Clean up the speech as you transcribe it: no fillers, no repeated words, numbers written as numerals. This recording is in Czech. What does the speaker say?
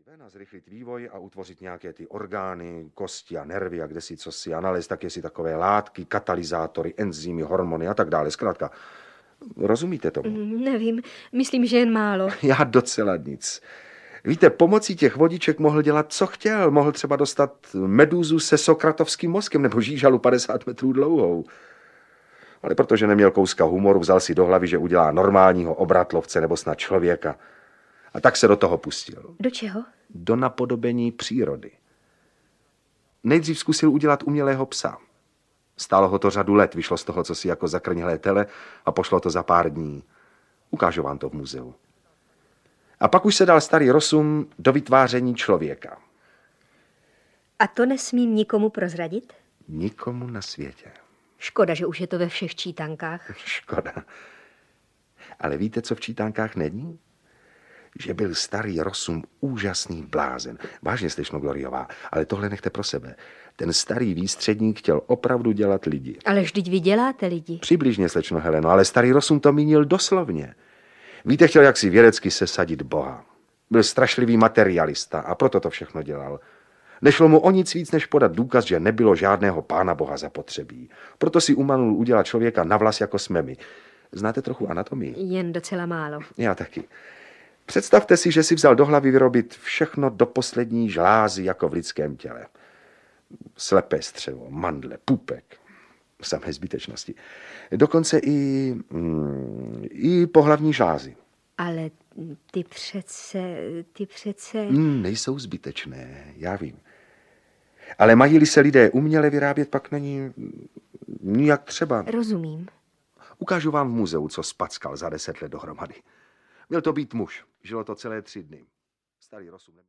Na zrychlit vývoj a utvořit nějaké ty orgány, kosti a nervy a kdesi cosi a nalézt taky si takové látky, katalyzátory, enzymy, hormony a tak dále. Zkrátka, rozumíte tomu? Nevím, myslím, že jen málo. Já docela nic. Víte, pomocí těch vodiček mohl dělat, co chtěl. Mohl třeba dostat medúzu se sokratovským mozkem nebo žížalu 50 metrů dlouhou. Ale protože neměl kouska humoru, vzal si do hlavy, že udělá normálního obratlovce nebo snad člověka. A tak se do toho pustil. Do čeho? Do napodobení přírody. Nejdřív zkusil udělat umělého psa. Stálo ho to řadu let, vyšlo z toho, co si jako zakrnělé tele a pošlo to za pár dní. Ukážu vám to v muzeu. A pak už se dal starý Rossum do vytváření člověka. A to nesmím nikomu prozradit? Nikomu na světě. Škoda, že už je to ve všech čítankách. Škoda. Ale víte, co v čítankách není? Že byl starý Rossum úžasný blázen. Vážně, slečno Gloriová, ale tohle nechte pro sebe. Ten starý výstředník chtěl opravdu dělat lidi. Ale vždyť vy děláte lidi. Přibližně, slečno Heleno, ale starý Rossum to mínil doslovně. Víte, chtěl jaksi vědecky sesadit Boha. Byl strašlivý materialista a proto to všechno dělal. Nešlo mu o nic víc, než podat důkaz, že nebylo žádného pána Boha zapotřebí. Proto si umanul udělat člověka na vlas, jako jsme my. Znáte trochu anatomii? Jen docela málo. Já taky. Představte si, že si vzal do hlavy vyrobit všechno do poslední žlázy, jako v lidském těle. Slepé střevo, mandle, pupek. Samé zbytečnosti. Dokonce i pohlavní žlázy. Ale ty přece... Nejsou zbytečné, já vím. Ale mají-li se lidé uměle vyrábět, pak není nijak třeba. Rozumím. Ukážu vám v muzeu, co spackal za 10 let dohromady. Měl to být muž. Žilo to celé 3 dny. Starý Rossum